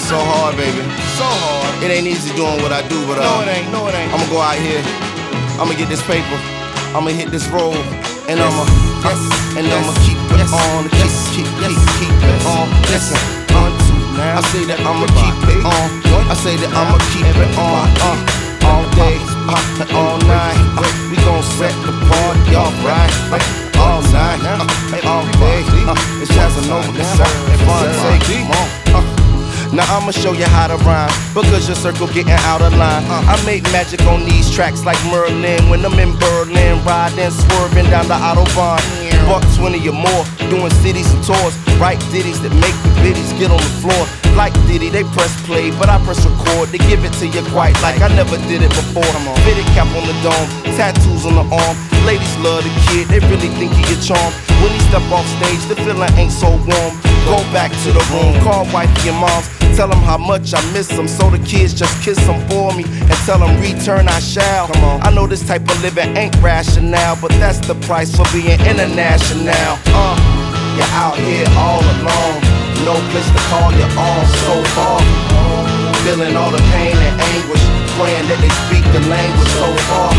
It's so hard, baby. So hard. It ain't easy doing what I do, but no, it ain't. I'ma go out here. I'ma get this paper. I'ma hit this road, and I'ma keep it on, keep it on. Listen, I say that I'ma keep it on. I say that I'ma keep it on, all day, all night. We gon' set the party off right, all night, all day. It's Casanova, it's Fonte. Now I'ma show you how to rhyme, because your circle getting out of line. I make magic on these tracks like Merlin when I'm in Berlin, riding, swerving down the Autobahn. Buck 20 or more, doing cities and tours. Write ditties that make the biddies get on the floor. Like Diddy, they press play, but I press record. They give it to you quite like I never did it before. Fitted cap on the dome, tattoos on the arm. Ladies love the kid, they really think he a charm. When he step off stage, the feeling ain't so warm. Go back to the room, call wifey and moms. Tell them how much I miss them, so the kids just kiss them for me and tell them return I shall. I know this type of living ain't rational, but that's the price for being international. You're out here all alone, no place to call your own, so far. Feeling all the pain and anguish, praying that they speak the language so far.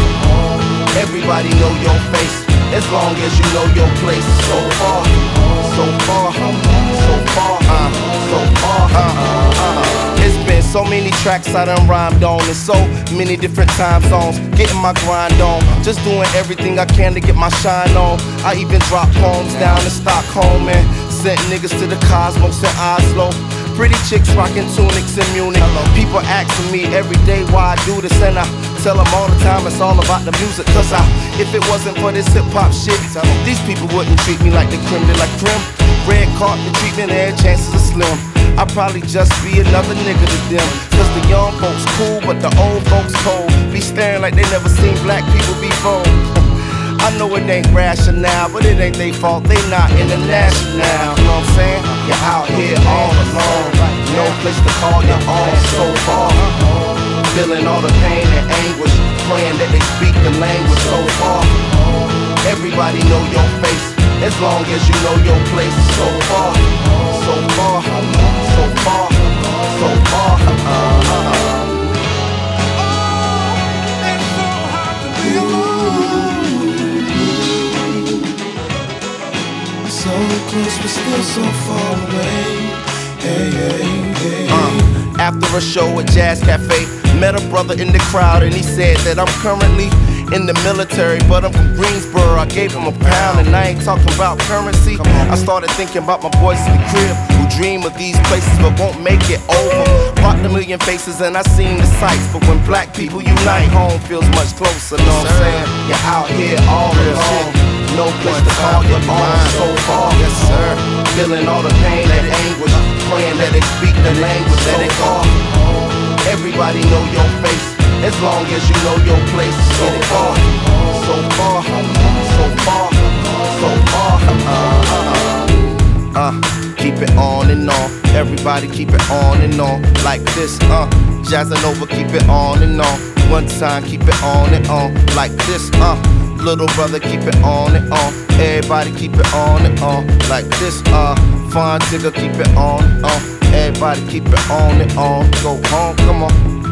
Everybody know your face, as long as you know your place. So far, so far, so far, so far. It's been so many tracks I done rhymed on, in so many different time zones, getting my grind on, just doing everything I can to get my shine on. I even dropped poems down in Stockholm and sent niggas to the cosmos in Oslo. Pretty chicks rocking tunics in Munich. People asking me every day why I do this, and I tell them all the time it's all about the music. Cause if it wasn't for this hip hop shit, these people wouldn't treat me like the creme de la creme. Red carpet treatment, their chances are slim. I'd probably just be another nigga to them. Cause the young folks cool, but the old folks cold. Be staring like they never seen black people before. I know it ain't rational, but it ain't their fault, they not international. You know what I'm saying? You're out here all alone, no place to call your own, so far. Feeling all the pain and anguish, praying that they speak the language so far. Everybody know your face, as long as you know your place. So far, so far, so far, so far. So close but still so far away. Hey, hey, hey. After a show at Jazz Cafe, met a brother in the crowd and he said that I'm currently in the military, but I'm from Greensboro. I gave him a pound and I ain't talking about currency. I started thinking about my boys in the crib who dream of these places but won't make it over. Rocked a million faces and I seen the sights, but when black people unite, home feels much closer. Know what I'm saying? You're out here all alone, no place to call your own, so far. Yes, sir. Feeling all the pain and anguish, praying that they speak the language, let it go. Everybody know your face, as long as you know your place. So far, so far, so far, so far. Keep it on and on. Everybody keep it on and on. Like this, Casanova, keep it on and on. One time, keep it on and on. Like this, little brother, keep it on and on. Everybody keep it on and on. Like this, Fonte, keep it on and on. Everybody keep it on and on. Go home, come on.